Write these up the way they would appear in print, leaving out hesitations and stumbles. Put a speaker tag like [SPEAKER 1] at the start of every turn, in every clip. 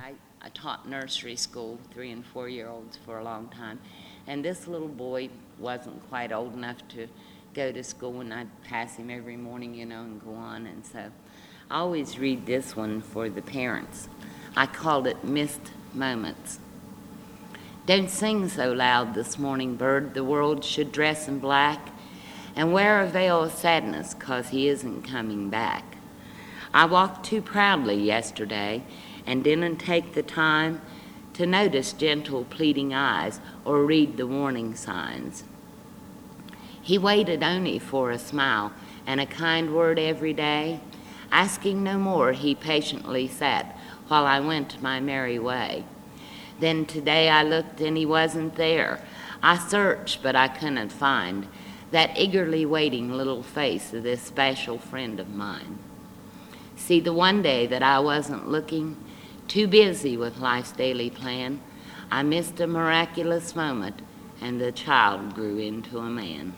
[SPEAKER 1] I taught nursery school, 3 and 4-year-olds for a long time, and this little boy wasn't quite old enough to go to school, and I'd pass him every morning, and go on, and so I always read this one for the parents. I called it Missed Moments. Don't sing so loud this morning, bird, the world should dress in black and wear a veil of sadness 'cause he isn't coming back. I walked too proudly yesterday and didn't take the time to notice gentle pleading eyes or read the warning signs. He waited only for a smile and a kind word every day. Asking no more, he patiently sat while I went my merry way. Then today I looked and he wasn't there. I searched, but I couldn't find that eagerly waiting little face of this special friend of mine. See, the one day that I wasn't looking, too busy with life's daily plan, I missed a miraculous moment, and the child grew into a man.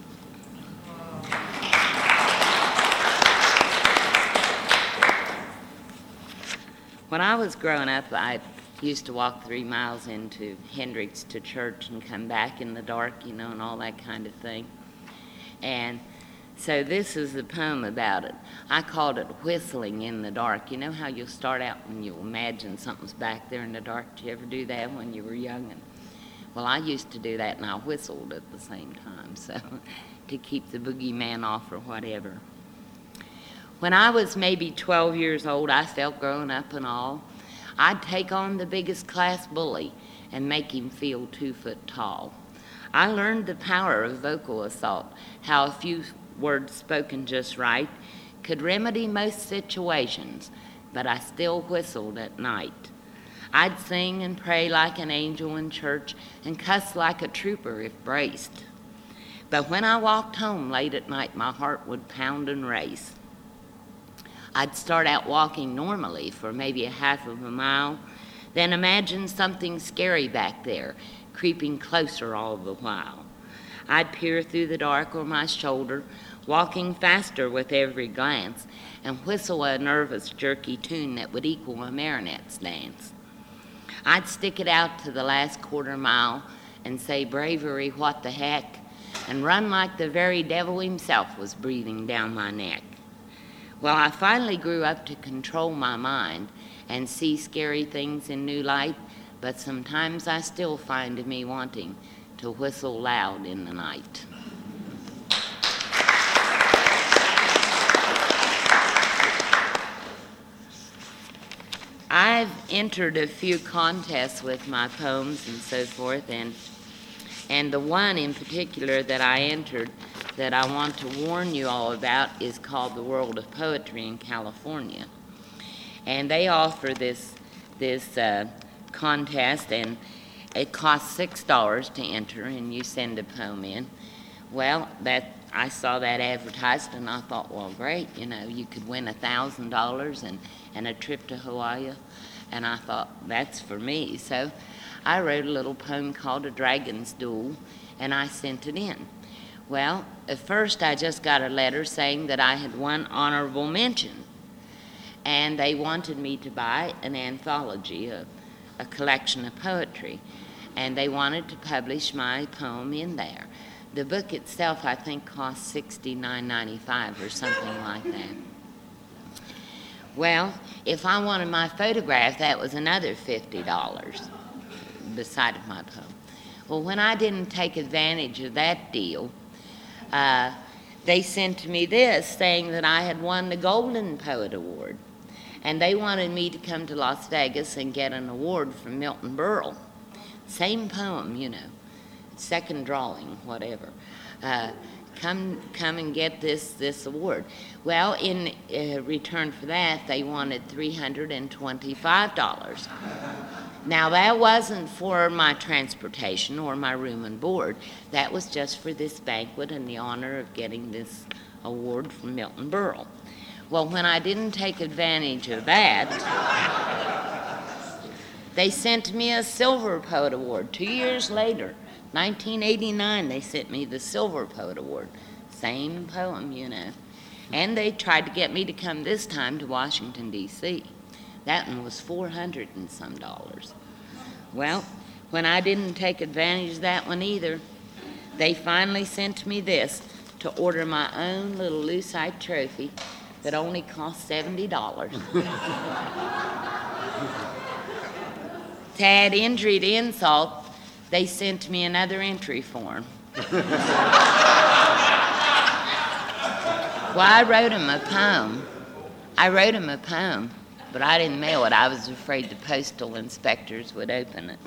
[SPEAKER 1] When I was growing up, I used to walk 3 miles into Hendricks to church and come back in the dark, and all that kind of thing. And so this is a poem about it. I called it Whistling in the Dark. You know how you'll start out and you'll imagine something's back there in the dark? Did you ever do that when you were young? Well, I used to do that, and I whistled at the same time, so to keep the boogeyman off or whatever. When I was maybe 12 years old, I felt grown up and all. I'd take on the biggest class bully and make him feel 2 foot tall. I learned the power of vocal assault, how a few words spoken just right could remedy most situations, but I still whistled at night. I'd sing and pray like an angel in church and cuss like a trooper if braced. But when I walked home late at night, my heart would pound and race. I'd start out walking normally for maybe a half of a mile, then imagine something scary back there, creeping closer all the while. I'd peer through the dark over my shoulder, walking faster with every glance, and whistle a nervous, jerky tune that would equal a marionette's dance. I'd stick it out to the last quarter mile and say, bravery, what the heck, and run like the very devil himself was breathing down my neck. Well, I finally grew up to control my mind and see scary things in new light, but sometimes I still find me wanting to whistle loud in the night. I've entered a few contests with my poems and so forth, and the one in particular that I entered that I want to warn you all about is called the World of Poetry in California. And they offer this contest, and it costs $6 to enter, and you send a poem in. Well, I saw that advertised, and I thought, well, great, you could win $1,000 and a trip to Hawaii, and I thought, that's for me. So I wrote a little poem called A Dragon's Duel, and I sent it in. Well, at first I just got a letter saying that I had won honorable mention, and they wanted me to buy an anthology, a collection of poetry, and they wanted to publish my poem in there. The book itself, I think, cost $69.95 or something like that. Well, if I wanted my photograph, that was another $50 beside my poem. Well, when I didn't take advantage of that deal, they sent to me this saying that I had won the Golden Poet Award, and they wanted me to come to Las Vegas and get an award from Milton Berle. Same poem, second drawing, whatever. Come and get this award. Well, in return for that, they wanted $325. Now, that wasn't for my transportation or my room and board. That was just for this banquet and the honor of getting this award from Milton Berle. Well, when I didn't take advantage of that, they sent me a Silver Poet Award 2 years later. 1989, they sent me the Silver Poet Award. Same poem, And they tried to get me to come this time to Washington, D.C. That one was $400 and some. Well, when I didn't take advantage of that one either, they finally sent me this to order my own little lucite trophy that only cost $70. To add injury to insult, they sent me another entry form. Well, I wrote him a poem. But I didn't mail it. I was afraid the postal inspectors would open it.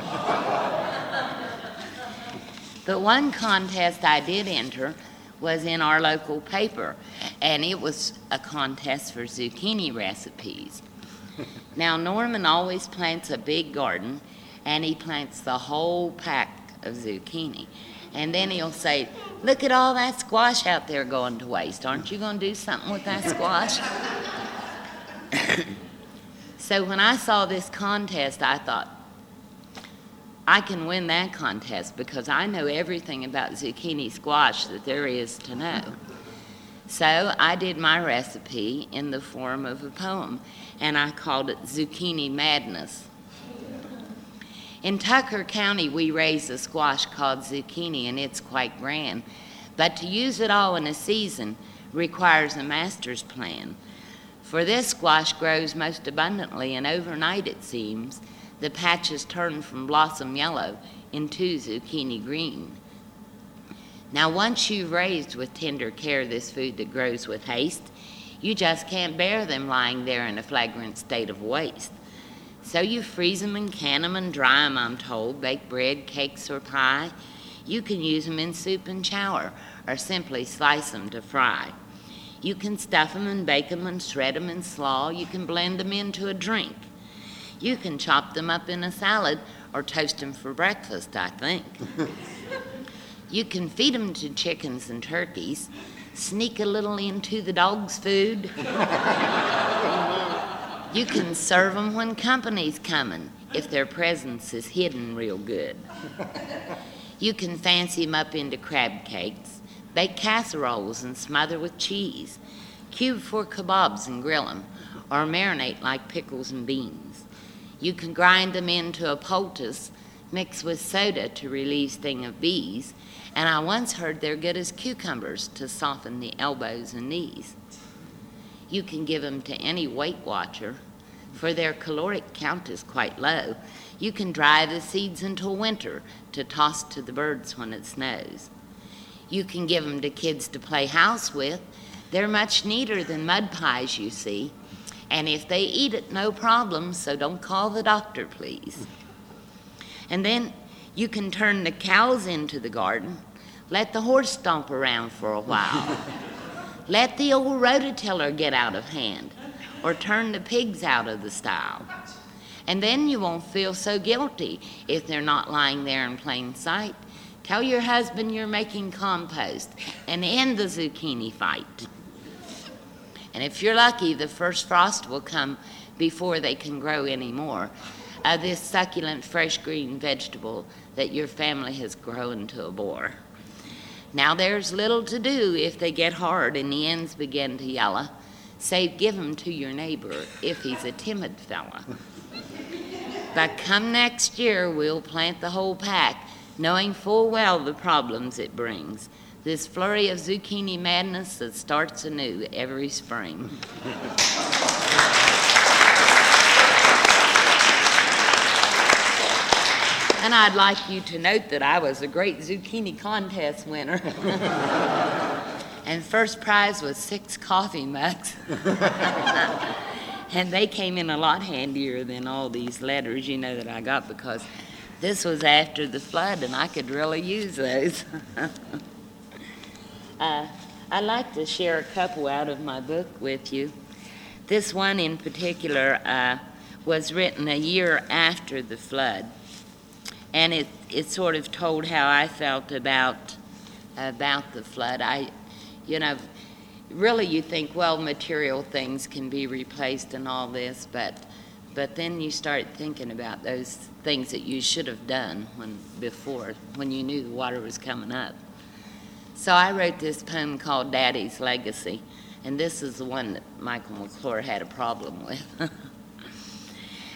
[SPEAKER 1] But one contest I did enter was in our local paper, and it was a contest for zucchini recipes. Now, Norman always plants a big garden, and he plants the whole pack of zucchini. And then he'll say, "Look at all that squash out there going to waste. Aren't you going to do something with that squash?" So when I saw this contest, I thought, I can win that contest because I know everything about zucchini squash that there is to know. So I did my recipe in the form of a poem, and I called it Zucchini Madness. In Tucker County, we raise a squash called zucchini, and it's quite grand. But to use it all in a season requires a master's plan. For this squash grows most abundantly, and overnight, it seems, the patches turn from blossom yellow into zucchini green. Now, once you've raised with tender care this food that grows with haste, you just can't bear them lying there in a flagrant state of waste. So you freeze them and can them and dry them, I'm told, bake bread, cakes, or pie. You can use them in soup and chowder, or simply slice them to fry. You can stuff them and bake them and shred them in slaw. You can blend them into a drink. You can chop them up in a salad or toast them for breakfast, I think. You can feed them to chickens and turkeys, sneak a little into the dog's food. You can serve them when company's coming, if their presence is hidden real good. You can fancy them up into crab cakes, bake casseroles and smother with cheese, cube for kebabs and grill them, or marinate like pickles and beans. You can grind them into a poultice, mix with soda to relieve sting of bees, and I once heard they're good as cucumbers to soften the elbows and knees. You can give them to any Weight Watcher, for their caloric count is quite low. You can dry the seeds until winter to toss to the birds when it snows. You can give them to kids to play house with. They're much neater than mud pies, you see. And if they eat it, no problem, so don't call the doctor, please. And then you can turn the cows into the garden. Let the horse stomp around for a while. Let the old rototiller get out of hand, or turn the pigs out of the style. And then you won't feel so guilty if they're not lying there in plain sight. Tell your husband you're making compost and end the zucchini fight. And if you're lucky, the first frost will come before they can grow any more. This succulent, fresh green vegetable that your family has grown to a bore. Now there's little to do if they get hard and the ends begin to yellow, save give 'em to your neighbor if he's a timid fella. But come next year, we'll plant the whole pack, knowing full well the problems it brings. This flurry of zucchini madness that starts anew every spring. And I'd like you to note that I was a great zucchini contest winner. And first prize was 6 coffee mugs. And they came in a lot handier than all these letters, that I got, because this was after the flood and I could really use those. I'd like to share a couple out of my book with you. This one in particular was written a year after the flood. And it sort of told how I felt about the flood. Really you think, well, material things can be replaced and all this, but then you start thinking about those things that you should have done when you knew the water was coming up. So I wrote this poem called Daddy's Legacy, and this is the one that Michael McClure had a problem with.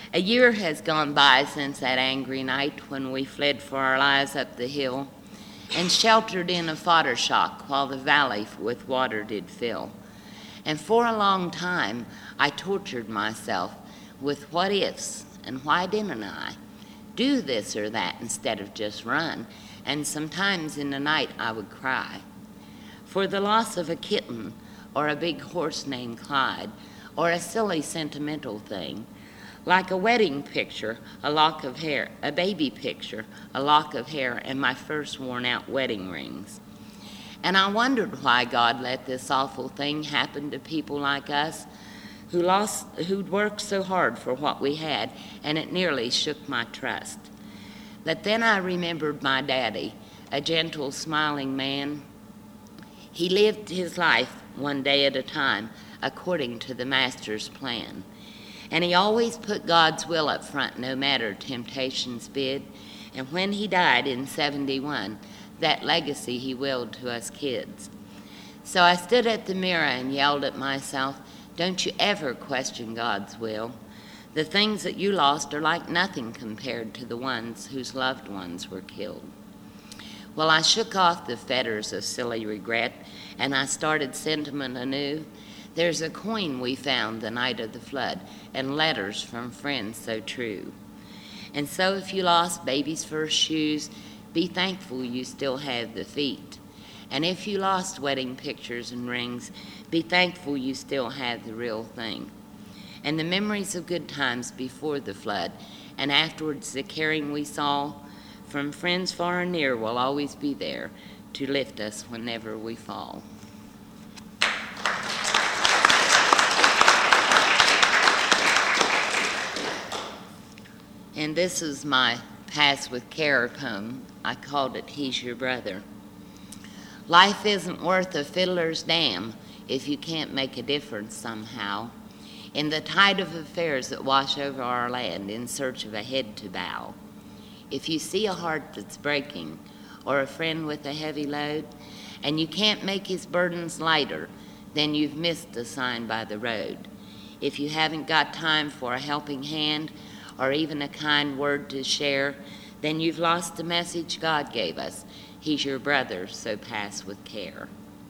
[SPEAKER 1] A year has gone by since that angry night when we fled for our lives up the hill and sheltered in a fodder shock while the valley with water did fill. And for a long time I tortured myself with what ifs and why didn't I do this or that instead of just run, and sometimes in the night I would cry for the loss of a kitten or a big horse named Clyde or a silly sentimental thing, like a wedding picture, a lock of hair, a baby picture, a lock of hair, and my first worn-out wedding rings. And I wondered why God let this awful thing happen to people like us who'd worked so hard for what we had, and it nearly shook my trust. But then I remembered my daddy, a gentle, smiling man. He lived his life one day at a time, according to the Master's plan. And he always put God's will up front, no matter temptation's bid. And when he died in 71, that legacy he willed to us kids. So I stood at the mirror and yelled at myself, don't you ever question God's will. The things that you lost are like nothing compared to the ones whose loved ones were killed. Well, I shook off the fetters of silly regret, and I started sentiment anew. There's a coin we found the night of the flood, and letters from friends so true. And so if you lost baby's first shoes, be thankful you still have the feet. And if you lost wedding pictures and rings, be thankful you still have the real thing. And the memories of good times before the flood, and afterwards the caring we saw from friends far and near will always be there to lift us whenever we fall. And this is my Pass with Care poem. I called it He's Your Brother. Life isn't worth a fiddler's dam if you can't make a difference somehow in the tide of affairs that wash over our land in search of a head to bow. If you see a heart that's breaking or a friend with a heavy load and you can't make his burdens lighter, then you've missed a sign by the road. If you haven't got time for a helping hand or even a kind word to share, then you've lost the message God gave us. He's your brother, so pass with care.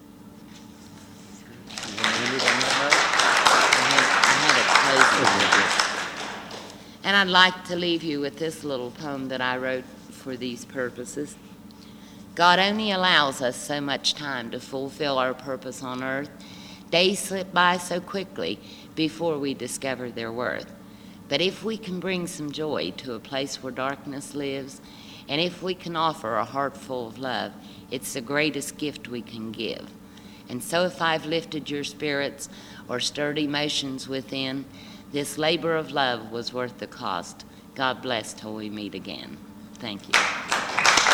[SPEAKER 1] And I'd like to leave you with this little poem that I wrote for these purposes. God only allows us so much time to fulfill our purpose on earth. Days slip by so quickly before we discover their worth. But if we can bring some joy to a place where darkness lives, and if we can offer a heart full of love, it's the greatest gift we can give. And so if I've lifted your spirits or stirred emotions within, this labor of love was worth the cost. God bless till we meet again. Thank you.